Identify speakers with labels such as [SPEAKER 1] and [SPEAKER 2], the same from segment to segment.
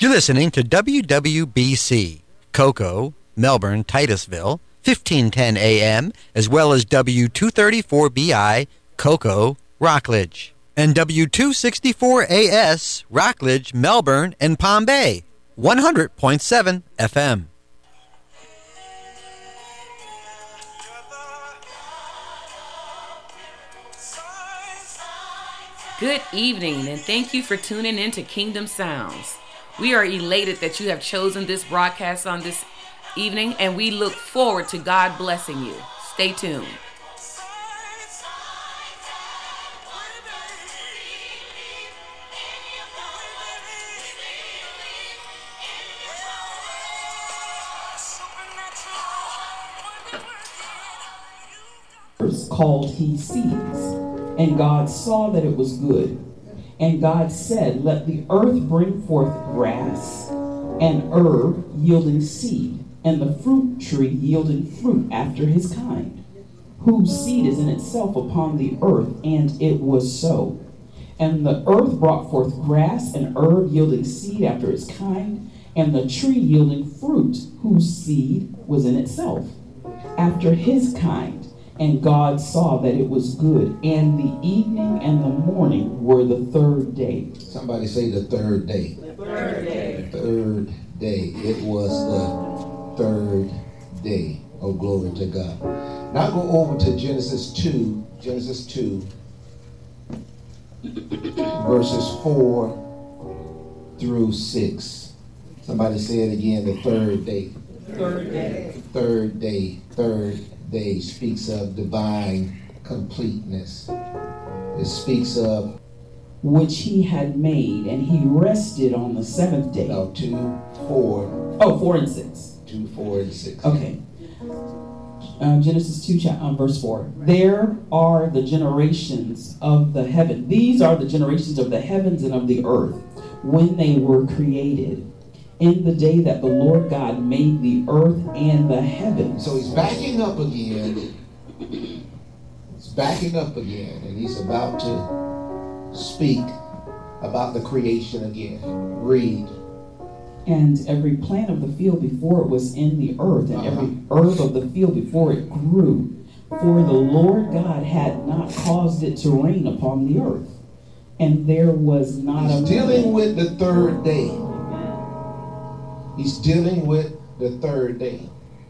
[SPEAKER 1] You're listening to WWBC, Cocoa, Melbourne, Titusville, 1510 AM, as well as W234BI, Cocoa, Rockledge, and W264AS, Rockledge, Melbourne, and Palm Bay, 100.7 FM.
[SPEAKER 2] Good evening, and thank you for tuning in to Kingdom Sounds. We are elated that you have chosen this broadcast on this evening, and we look forward to God blessing you. Stay tuned.
[SPEAKER 3] Called he seeds, and God saw that it was good. And God said, let the earth bring forth grass, and herb yielding seed, and the fruit tree yielding fruit after his kind, whose seed is in itself upon the earth. And it was so. And the earth brought forth grass and herb yielding seed after its kind, and the tree yielding fruit, whose seed was in itself after his kind. And God saw that it was good. And the evening and the morning were the third day.
[SPEAKER 4] Somebody say the third day.
[SPEAKER 3] The third day.
[SPEAKER 4] The third day. It was the third day. Oh, glory to God. Now go over to Genesis 2. Genesis 2. Verses 4 through 6. Somebody say it again. The third day.
[SPEAKER 3] Third day.
[SPEAKER 4] Third day. Third day speaks of divine completeness. It speaks of
[SPEAKER 3] which he had made, and he rested on the seventh day.
[SPEAKER 4] No, 2, 4.
[SPEAKER 3] Oh, 4 and 6.
[SPEAKER 4] 2, 4, and 6.
[SPEAKER 3] Okay. Genesis 2, verse 4. There are the generations of the heaven. These are the generations of the heavens and of the earth when they were created, in the day that the Lord God made the earth and the heavens.
[SPEAKER 4] So he's backing up again. He's backing up again, and he's about to speak about the creation again. Read.
[SPEAKER 3] And every plant of the field before it was in the earth, and every herb of the field before it grew. For the Lord God had not caused it to rain upon the earth, and there was not
[SPEAKER 4] He's dealing with the third day. He's dealing with the third day.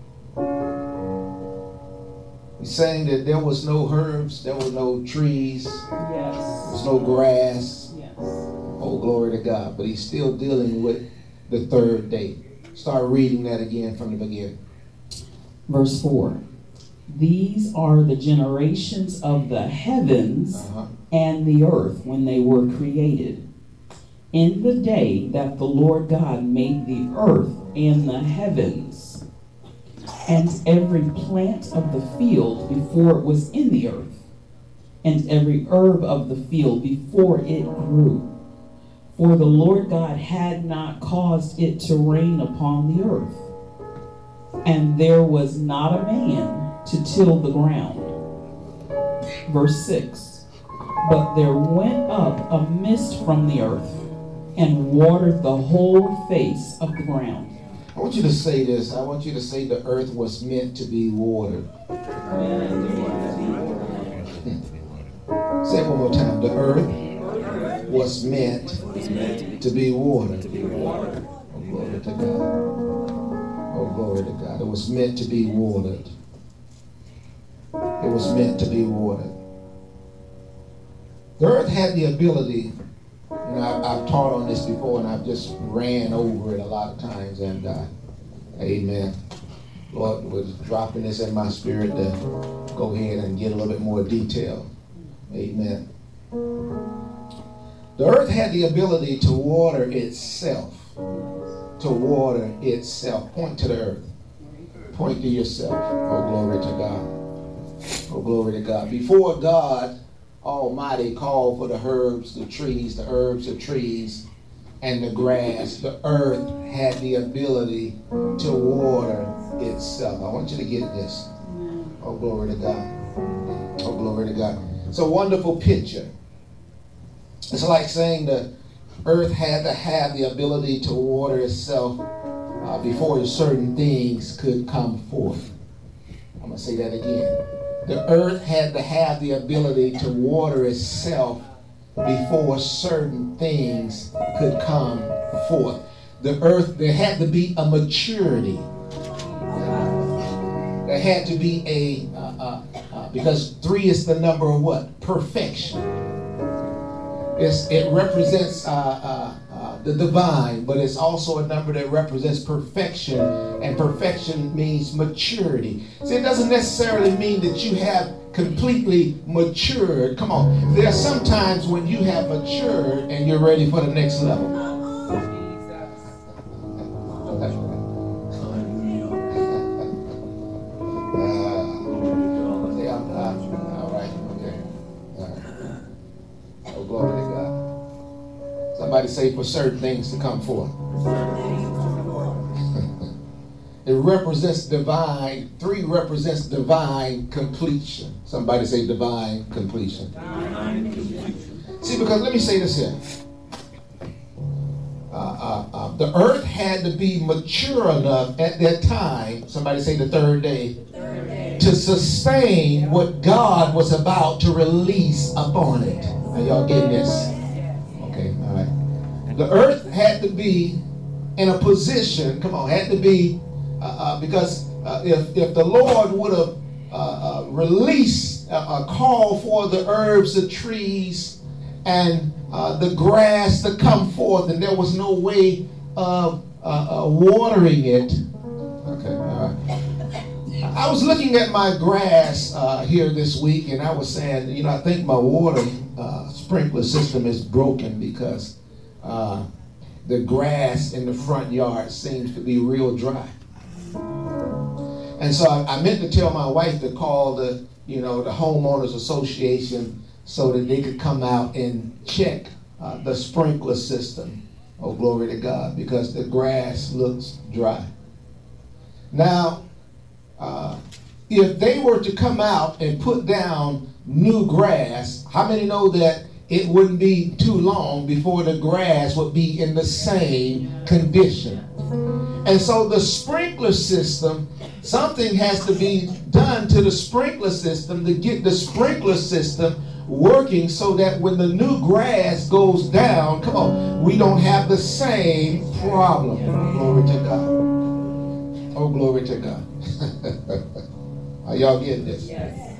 [SPEAKER 4] He's saying that there was no herbs, there were no trees,
[SPEAKER 3] Yes.
[SPEAKER 4] there was no grass.
[SPEAKER 3] Yes.
[SPEAKER 4] Oh, glory to God. But he's still dealing with the third day. Start reading that again from the beginning.
[SPEAKER 3] Verse 4. These are the generations of the heavens and the earth when they were created, in the day that the Lord God made the earth and the heavens, and every plant of the field before it was in the earth, and every herb of the field before it grew. For the Lord God had not caused it to rain upon the earth, and there was not a man to till the ground. Verse 6. But there went up a mist from the earth, and watered the whole face of the ground.
[SPEAKER 4] I want you to say this. I want you to say the earth was meant to be watered. Say it one more time. The earth was meant to be watered. Oh, glory to God. Oh, glory to God. It was meant to be watered. It was meant to be watered. The earth had the ability. You know, I've taught on this before, and I've just ran over it a lot of times, and amen. Lord was dropping this in my spirit to go ahead and get a little bit more detail. Amen. The earth had the ability to water itself. To water itself. Point to the earth. Point to yourself. Oh, glory to God. Oh, glory to God. Before God Almighty called for the herbs, the trees, and the grass, the earth had the ability to water itself. I want you to get this. Oh, glory to God. Oh, glory to God. It's a wonderful picture. It's like saying the earth had to have the ability to water itself before certain things could come forth. I'm going to say that again. The earth had to have the ability to water itself before certain things could come forth. The earth, there had to be a maturity. There had to be because 3 is the number of what? Perfection. It represents the divine, but it's also a number that represents perfection, and perfection means maturity. See, it doesn't necessarily mean that you have completely matured. Come on. There are some times when you have matured and you're ready for the next level. Somebody say for certain things to come forth. It represents divine. 3 represents divine completion. Somebody say divine completion. See, because let me say this here. The earth had to be mature enough at that time, somebody say the third day, to sustain what God was about to release upon it. Are y'all getting this? Okay, all right. The earth had to be in a position, had to be, because if the Lord would have released a call for the herbs, the trees, and the grass to come forth, and there was no way of watering it. Okay, all right. I was looking at my grass here this week, and I was saying, I think my water sprinkler system is broken because the grass in the front yard seems to be real dry. And so I meant to tell my wife to call the homeowners association so that they could come out and check the sprinkler system. Oh, glory to God, because the grass looks dry. Now, if they were to come out and put down new grass, how many know that it wouldn't be too long before the grass would be in the same condition? And so the sprinkler system, something has to be done to the sprinkler system to get the sprinkler system working so that when the new grass goes down, we don't have the same problem. Glory to God. Oh, glory to God. Are y'all getting this? Yes.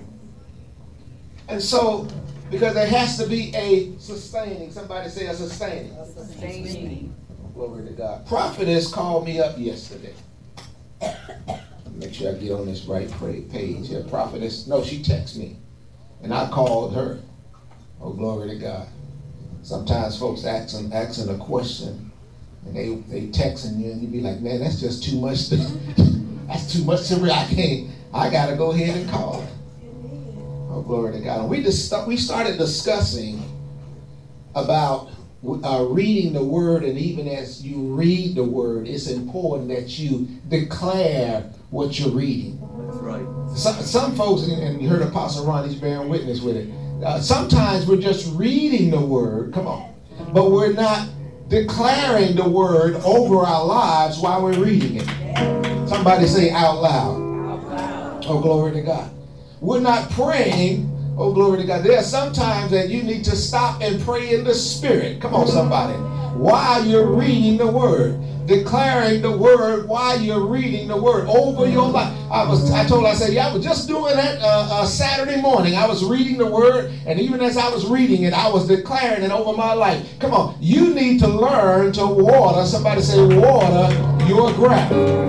[SPEAKER 4] And so, because there has to be a sustaining. Somebody say a sustaining. A sustaining. Glory to God. Prophetess called me up yesterday. Make sure I get on this right page here. Prophetess, no, she texted me. And I called her. Oh, glory to God. Sometimes folks asking a question, and they texting you, and you be like, man, that's just too much. That's too much to me. I got to go ahead and call her. Oh, glory to God. And we started discussing about reading the word, and even as you read the word, it's important that you declare what you're reading. That's right. Some folks, and you heard Apostle Ron, he's bearing witness with it. Sometimes we're just reading the word, but we're not declaring the word over our lives while we're reading it. Somebody say out loud. Out loud. Oh, glory to God. We're not praying. Oh, glory to God. There are some times that you need to stop and pray in the Spirit. Come on, somebody. While you're reading the word. Declaring the word while you're reading the word over your life. I said, I was just doing that Saturday morning. I was reading the word, and even as I was reading it, I was declaring it over my life. Come on, you need to learn to water. Somebody say, water your ground.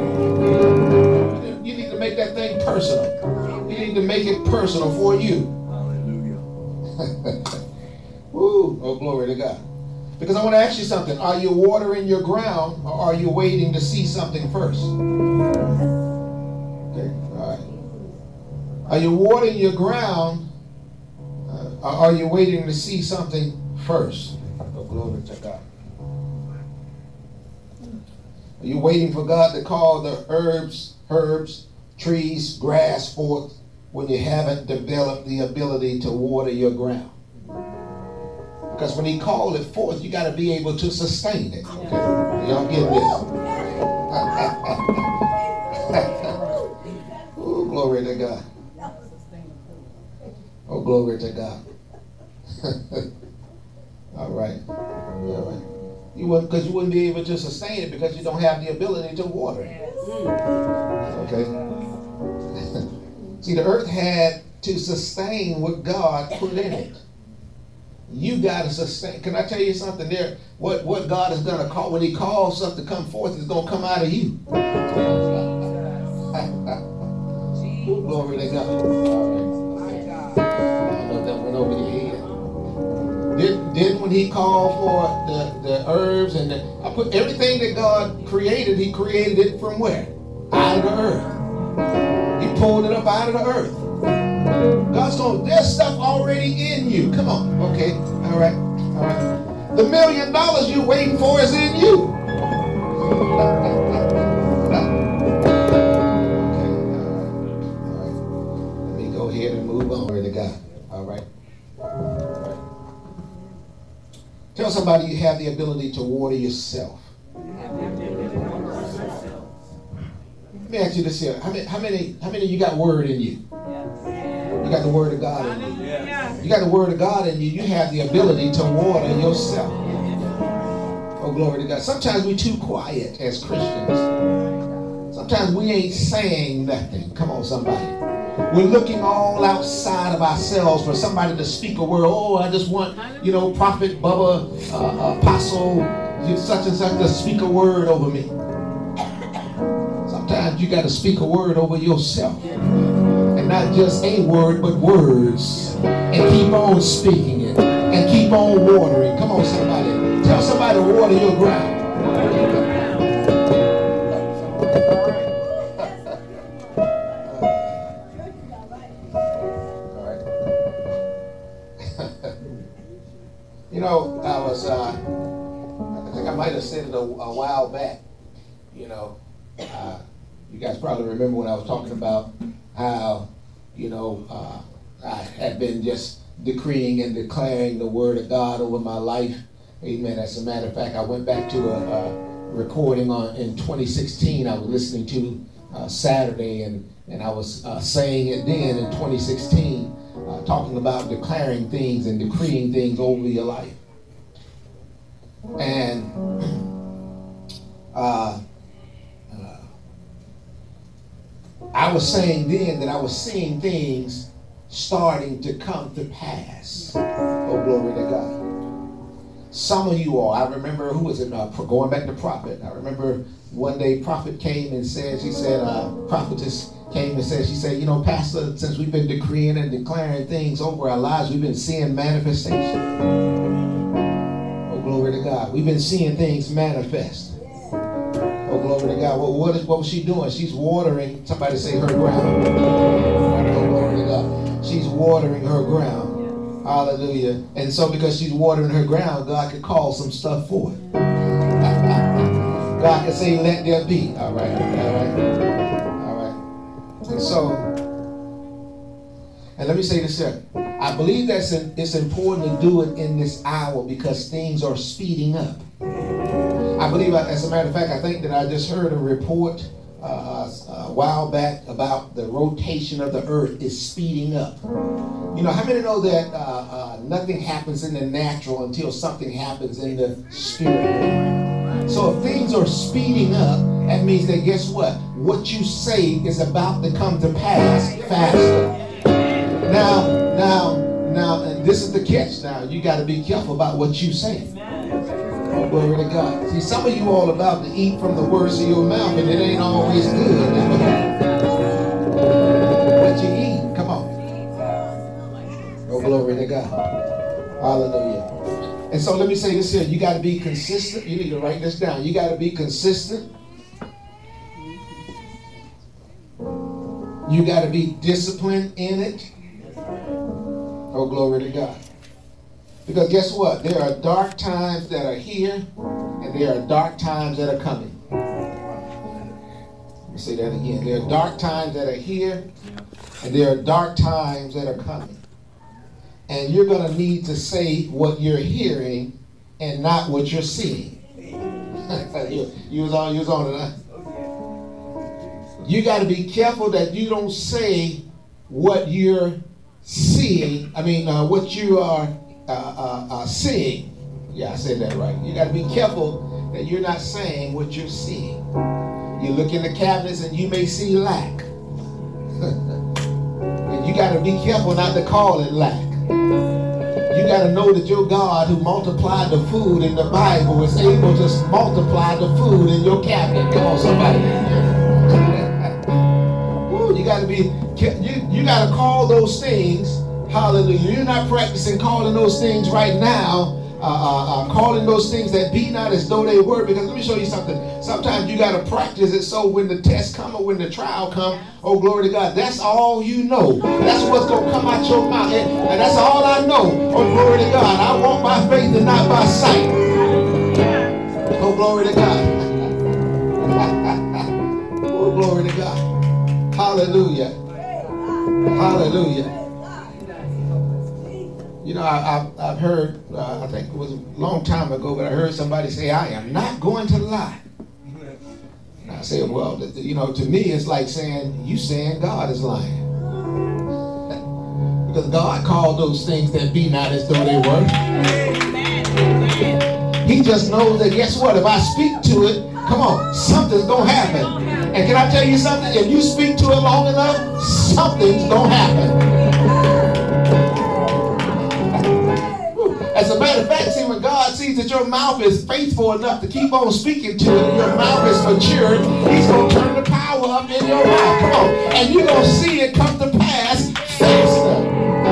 [SPEAKER 4] You need to make that thing personal. You need to make it personal for you. Hallelujah. Woo, oh, glory to God. Because I want to ask you something. Are you watering your ground, or are you waiting to see something first? Okay, all right. Are you watering your ground, or are you waiting to see something first? Oh, glory to God. Are you waiting for God to call the herbs, trees, grass forth when you haven't developed the ability to water your ground? Because when he called it forth, you got to be able to sustain it. Okay? Y'all get this? Oh, glory to God. Oh, glory to God. All right. All right. Because you wouldn't be able to sustain it because you don't have the ability to water it. Okay. See, the earth had to sustain what God put in it. You got to sustain. Can I tell you something there? What God is going to call, when he calls something to come forth, it's going to come out of you. Glory to God. All right. I don't know if that went over your head. Then when he called for the herbs and I put everything that God created, he created it from where? Out of the earth. He pulled it up out of the earth. God's going, there's stuff already in you. Come on. Okay. All right. All right. The $1 million you're waiting for is in you. Okay. All right. Let me go ahead and move on. Glory to God. All right. Tell somebody you have the ability to water yourself. Let me ask you this here. How many of you got word in you? You got the word of God in you. You got the word of God in you. You have the ability to water yourself. Oh, glory to God. Sometimes we're too quiet as Christians. Sometimes we ain't saying nothing. Come on, somebody. We're looking all outside of ourselves for somebody to speak a word. Oh, I just want, Prophet Bubba, Apostle, such and such to speak a word over me. Sometimes you got to speak a word over yourself. And not just a word, but words. And keep on speaking it. And keep on watering. Come on, somebody. Tell somebody to water your ground. I think I might have said it a while back. You guys probably remember when I was talking about how, I had been just decreeing and declaring the word of God over my life. Amen. As a matter of fact, I went back to a recording in 2016 I was listening to Saturday, and I was saying it then in 2016, talking about declaring things and decreeing things over your life. And I was saying then that I was seeing things starting to come to pass. Oh, glory to God. Some of you all, I remember, who was it? Going back to Prophet. I remember one day Prophet came and said, Prophetess came and said, she said, Pastor, since we've been decreeing and declaring things over our lives, we've been seeing manifestation. Oh, glory to God. We've been seeing things manifest. Oh, glory to God. What was she doing? She's watering, somebody say, her ground. Oh, glory to God. She's watering her ground. Hallelujah. And so because she's watering her ground, God could call some stuff forth. God could say, let there be. All right. And so, and let me say this here. I believe it's important to do it in this hour because things are speeding up. I believe, as a matter of fact, I think that I just heard a report a while back about the rotation of the earth is speeding up. How many know that nothing happens in the natural until something happens in the spirit? So if things are speeding up, that means that guess what? What you say is about to come to pass faster. Now, and this is the catch now. You got to be careful about what you say. Oh, glory to God. See, some of you all about to eat from the words of your mouth, and it ain't always good. What you eat, come on. Oh, glory to God. Hallelujah. And so let me say this here. You got to be consistent. You need to write this down. You got to be consistent. You got to be disciplined in it. Oh, glory to God. Because guess what? There are dark times that are here, and there are dark times that are coming. Let me say that again. There are dark times that are here, and there are dark times that are coming. And you're going to need to say what you're hearing and not what you're seeing. you was on it, huh? You got to be careful that you don't say what you're seeing. What you are seeing. Yeah, I said that right. You got to be careful that you're not saying what you're seeing. You look in the cabinets and you may see lack. And you got to be careful not to call it lack. You got to know that your God who multiplied the food in the Bible is able to multiply the food in your cabinet. Come on, somebody. You got to be, you got to call those things. Hallelujah. You're not practicing calling those things right now. Calling those things that be not as though they were. Because let me show you something. Sometimes you got to practice it so when the test come or when the trial come, oh glory to God, that's all you know. That's what's going to come out your mouth. And that's all I know. Oh glory to God. I walk by faith and not by sight. Oh glory to God. Oh glory to God. Hallelujah. Hallelujah. You know, I've heard, I think it was a long time ago, but I heard somebody say, I am not going to lie. And I said, well, you know, to me, it's like saying, you saying God is lying. Because God called those things that be not as though they were. He just knows that, guess what? If I speak to it, come on, something's going to happen. And can I tell you something? If you speak to it long enough, something's going to happen. As a matter of fact, see, when God sees that your mouth is faithful enough to keep on speaking to it, and your mouth is matured, he's going to turn the power up in your mouth. Come on. And you're going to see it come to pass faster.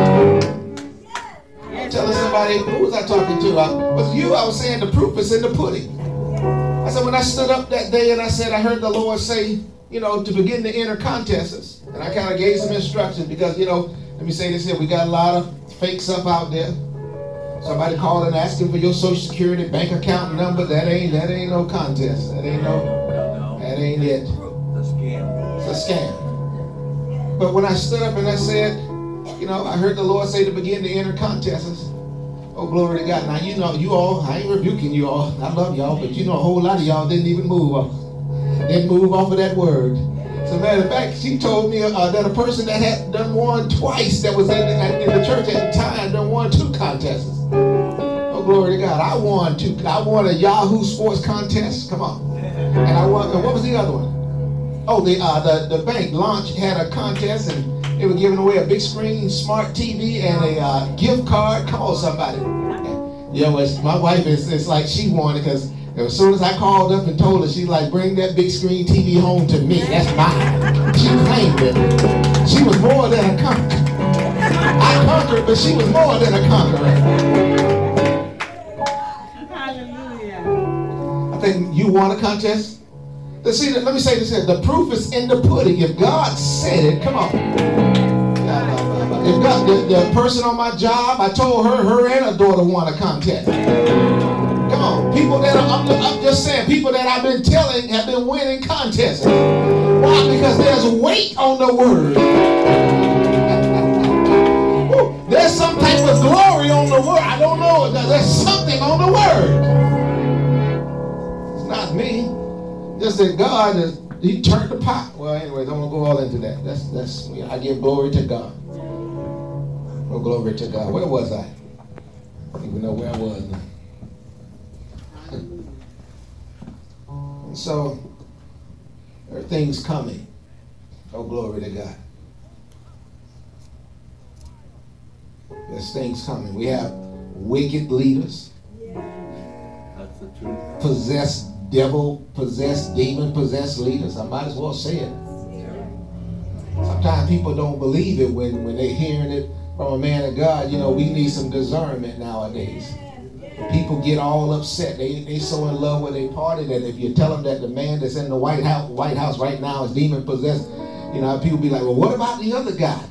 [SPEAKER 4] I'm telling somebody, who was I talking to? I was saying the proof is in the pudding. I said, when I stood up that day and I said, I heard the Lord say, you know, to begin to enter contests. And I kind of gave some instructions because, you know, let me say this here. We got a lot of fake stuff out there. Somebody called and asking for your social security bank account number. That ain't no contest. That ain't it. It's a scam. But when I stood up and I said, you know, I heard the Lord say to begin to enter contests. Oh, glory to God. Now, you know, you all, I ain't rebuking you all. I love y'all, but you know, a whole lot of y'all didn't even move off. Didn't move off of that word. As a matter of fact, she told me that a person that had done won twice that was in the church at the time done won 2 contests. Oh, glory to God. I won 2. I won a Yahoo Sports contest. Come on. And I won, and what was the other one? Oh, the bank launch had a contest and they were giving away a big screen smart TV and a gift card. Come on, somebody. Yeah, well, my wife it's like she won it because as soon as I called up and told her, she's like, bring that big screen TV home to me. That's mine. She claimed it. She was more than a conqueror. I conquered, but she was more than a conqueror. Hallelujah. I think you won a contest. See, let me say this here. The proof is in the pudding. If God said it, come on. If God, the person on my job, I told her and her daughter won a contest. Come on. People that I'm just saying, people that I've been telling have been winning contests. Why? Because there's weight on the word. There's some type of glory on the word. I don't know. There's something on the word. It's not me. Just that God he turned the pot. Well, anyways, I'm gonna go all into that. That's I give glory to God. Oh, glory to God. Where was I? I don't even know where I was now. And so there are things coming. Oh, glory to God. There's things coming. We have wicked leaders. That's the truth. Possessed devil-possessed, demon-possessed leaders. I might as well say it. Sometimes people don't believe it when they're hearing it from a man of God. You know, we need some discernment nowadays. People get all upset. They so in love with a party that if you tell them that the man that's in the White House right now is demon-possessed, you know, people be like, well, what about the other guy?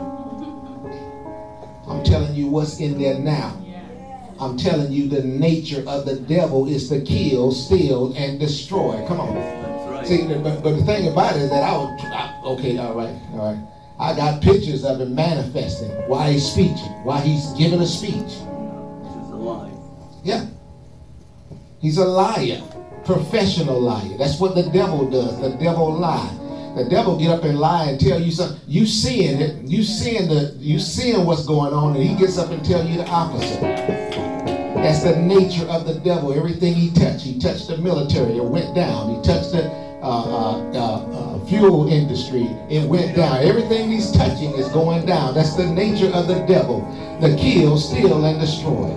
[SPEAKER 4] I'm telling you what's in there now. I'm telling you the nature of the devil is to kill, steal, and destroy. Come on. That's right. See, but the thing about it is that okay, all right. I got pictures of him manifesting while he's speaking, while he's giving a speech.
[SPEAKER 5] This is a lie.
[SPEAKER 4] Yeah. He's a liar. Professional liar. That's what the devil does. The devil lie. The devil get up and lie and tell you something. You seeing it. You seeing what's going on, and he gets up and tell you the opposite. That's the nature of the devil. Everything he touched. He touched the military. It went down. He touched the fuel industry. It went down. Everything he's touching is going down. That's the nature of the devil. To kill, steal, and destroy.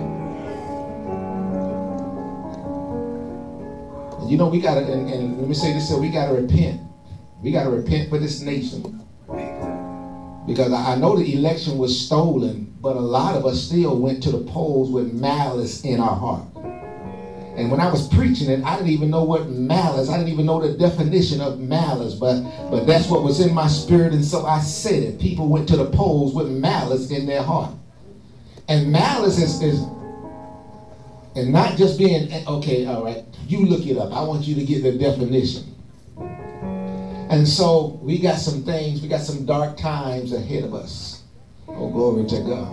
[SPEAKER 4] And you know, we gotta, and let me say this, so we gotta repent. We gotta repent for this nation. Because I know the election was stolen, but a lot of us still went to the polls with malice in our heart. And when I was preaching it, I didn't even know what malice, I didn't even know the definition of malice, but that's what was in my spirit, and so I said it. People went to the polls with malice in their heart. And malice is and not just being, okay, all right, you look it up. I want you to get the definition. And so we got some things, we got some dark times ahead of us. Oh, glory to God.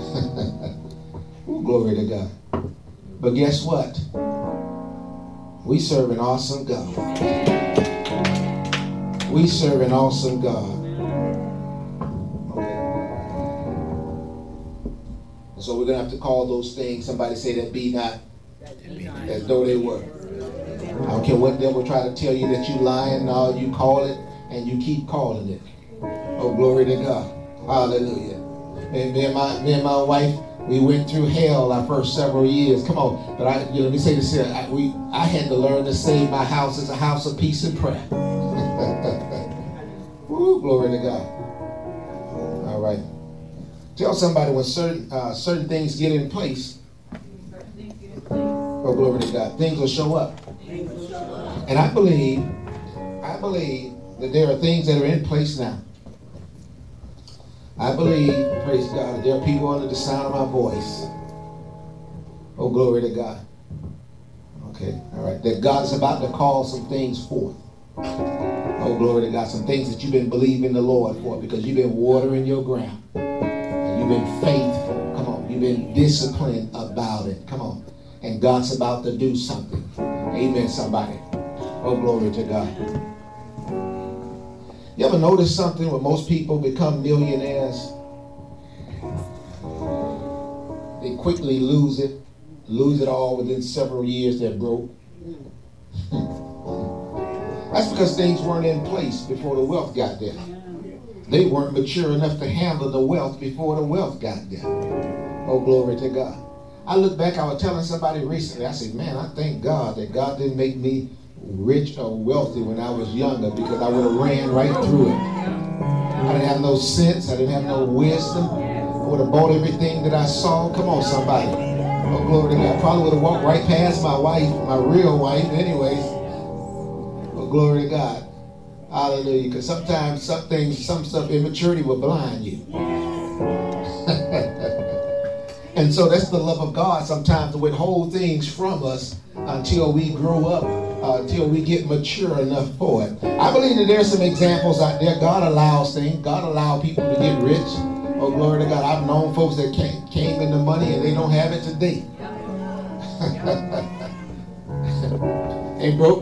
[SPEAKER 4] Oh, glory to God. But guess what? We serve an awesome God. We serve an awesome God. Okay. And so we're going to have to call those things, somebody say that be not, as though they were. I don't care what devil try to tell you that you lying. No, you call it and you keep calling it. Oh, glory to God. Hallelujah. And me and my wife, we went through hell our first several years. Come on. But let me say this here. I had to learn to say my house is a house of peace and prayer. Ooh, glory to God. All right. Tell somebody when certain things get in place. Oh, glory to God. Things will show up. And I believe that there are things that are in place now. I believe, praise God, that there are people under the sound of my voice. Oh, glory to God. Okay, all right. That God is about to call some things forth. Oh, glory to God. Some things that you've been believing the Lord for because you've been watering your ground. And you've been faithful. Come on. You've been disciplined about it. Come on. And God's about to do something. Amen, somebody. Oh, glory to God. You ever notice something when most people become millionaires? They quickly lose it all within several years. They're broke. That's because things weren't in place before the wealth got there. They weren't mature enough to handle the wealth before the wealth got there. Oh, glory to God. I look back, I was telling somebody recently, I said, man, I thank God that God didn't make me rich or wealthy when I was younger, because I would have ran right through it. I didn't have no sense. I didn't have no wisdom. I would have bought everything that I saw. Come on, somebody. Oh, glory to God. I probably would have walked right past my wife, my real wife, anyways. Oh, glory to God. Hallelujah. Because sometimes some stuff, immaturity will blind you. And so that's the love of God sometimes to withhold things from us until we grow up, until we get mature enough for it. I believe that there's some examples out there. God allows things. God allows people to get rich. Oh, glory to God. I've known folks that came into money and they don't have it today. They broke.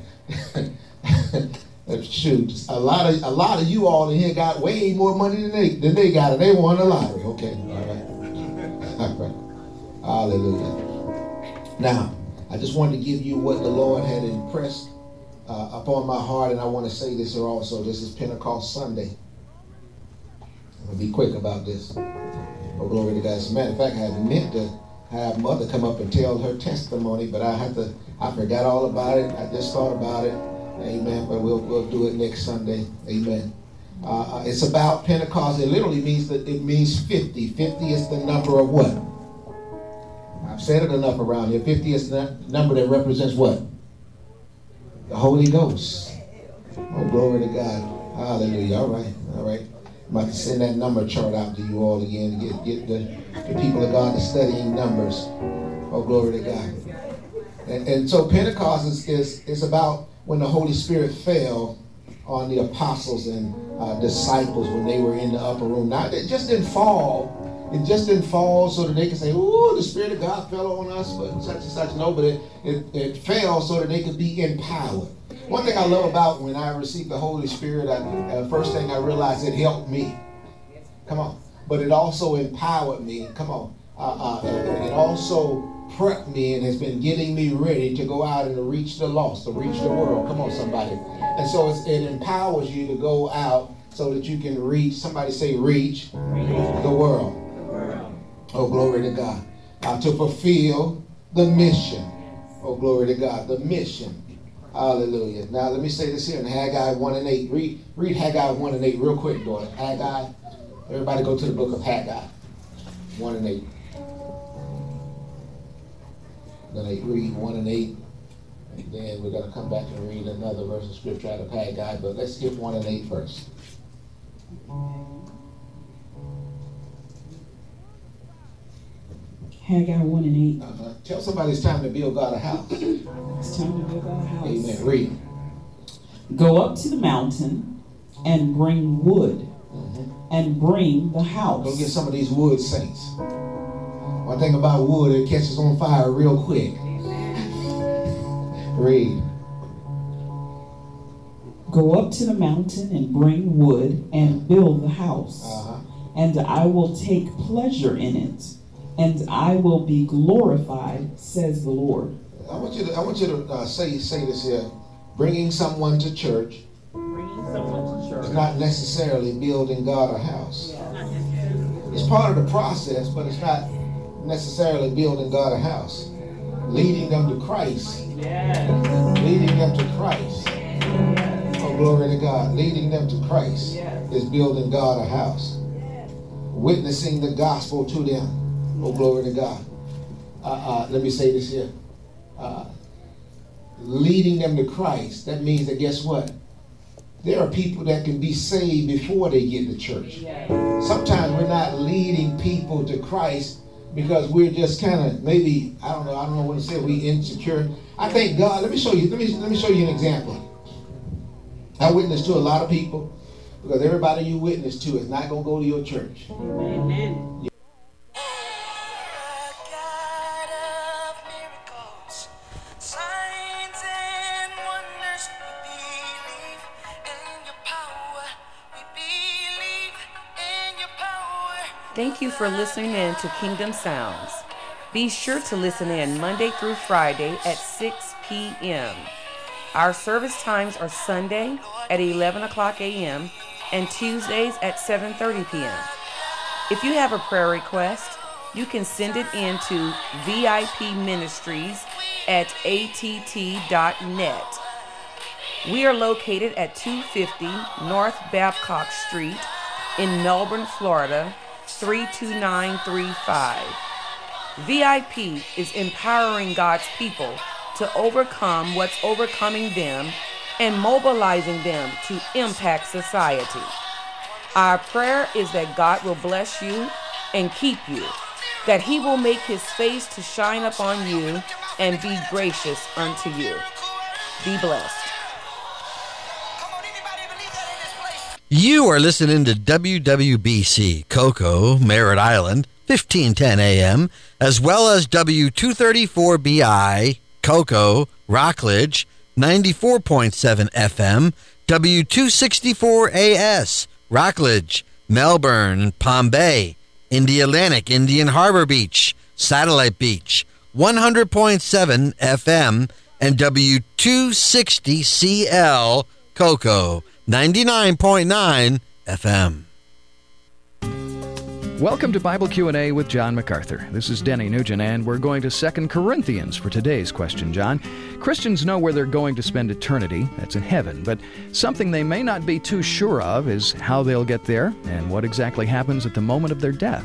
[SPEAKER 4] Shoot, a lot of you all in here got way more money than they got, and they won the lottery. Okay, all right. All right. Hallelujah. Now, I just wanted to give you what the Lord had impressed upon my heart, and I want to say this here also. This is Pentecost Sunday. I'm going to be quick about this. Oh, glory to God. As a matter of fact, I had meant to have Mother come up and tell her testimony, but I forgot all about it. I just thought about it. Amen. But we'll do it next Sunday. Amen. It's about Pentecost. It literally means 50. 50 is the number of what? I've said it enough around here. 50 is the number that represents what? The Holy Ghost. Oh, glory to God. Hallelujah. All right. All right. I'm about to send that number chart out to you all again. Get the people of God to studying numbers. Oh, glory to God. And so Pentecost is about when the Holy Spirit fell on the apostles and disciples when they were in the upper room. Now, it just didn't fall. It just didn't fall so that they could say, "Ooh, the Spirit of God fell on us," but such and such. No, but it fell so that they could be empowered. One thing I love about when I received the Holy Spirit, first thing I realized, it helped me. Come on. But it also empowered me. Come on. It also prepped me and has been getting me ready to go out and to reach the lost, to reach the world. Come on, somebody. And so it empowers you to go out so that you can reach, somebody say reach the world. Oh, glory to God. To fulfill the mission. Oh, glory to God. The mission. Hallelujah. Now, let me say this here in Haggai 1 and 8. Read Haggai 1 and 8 real quick, daughter. Haggai. Everybody go to the book of Haggai 1 and 8. Then read 1 and 8. And then we're going to come back and read another verse of scripture out of Haggai. But let's skip 1 and 8 first.
[SPEAKER 3] Haggai 1 and 8.
[SPEAKER 4] Tell somebody it's time to build God a house.
[SPEAKER 3] It's time to build God a house.
[SPEAKER 4] Amen. Read.
[SPEAKER 3] Go up to the mountain and bring wood and bring the house.
[SPEAKER 4] Go get some of these wood saints. One thing about wood, it catches on fire real quick. Read.
[SPEAKER 3] Go up to the mountain and bring wood and build the house. And I will take pleasure in it. And I will be glorified, says the Lord.
[SPEAKER 4] I want you to say this here. Bringing someone to church is not necessarily building God a house. It's part of the process, but it's not necessarily building God a house. Leading them to Christ. Leading them to Christ. Oh, glory to God. Leading them to Christ is building God a house. Witnessing the gospel to them. Oh, glory to God. Let me say this here. Leading them to Christ, that means that guess what? There are people that can be saved before they get to church. Sometimes we're not leading people to Christ because we're just kind of maybe, I don't know what to say, we insecure. I thank God. Let me show you an example. I witness to a lot of people because everybody you witness to is not going to go to your church. Amen.
[SPEAKER 2] Thank you for listening in to Kingdom Sounds. Be sure to listen in Monday through Friday at 6 p.m. Our service times are Sunday at 11 o'clock a.m. and Tuesdays at 7:30 p.m. If you have a prayer request, you can send it in to vipministries@att.net. We are located at 250 North Babcock Street in Melbourne, Florida, 32935. VIP is empowering God's people to overcome what's overcoming them and mobilizing them to impact society. Our prayer is that God will bless you and keep you, that He will make His face to shine upon you and be gracious unto you. Be blessed.
[SPEAKER 1] You are listening to WWBC Cocoa, Merritt Island, 1510 AM, as well as W234BI, Cocoa, Rockledge, 94.7 FM, W264AS, Rockledge, Melbourne, Palm Bay, Indialantic, Indian Harbor Beach, Satellite Beach, 100.7 FM, and W260CL, Cocoa, 99.9 FM.
[SPEAKER 6] Welcome to Bible Q&A with John MacArthur. This is Denny Nugent, and we're going to 2 Corinthians for today's question, John. Christians know where they're going to spend eternity. That's in heaven. But something they may not be too sure of is how they'll get there and what exactly happens at the moment of their death.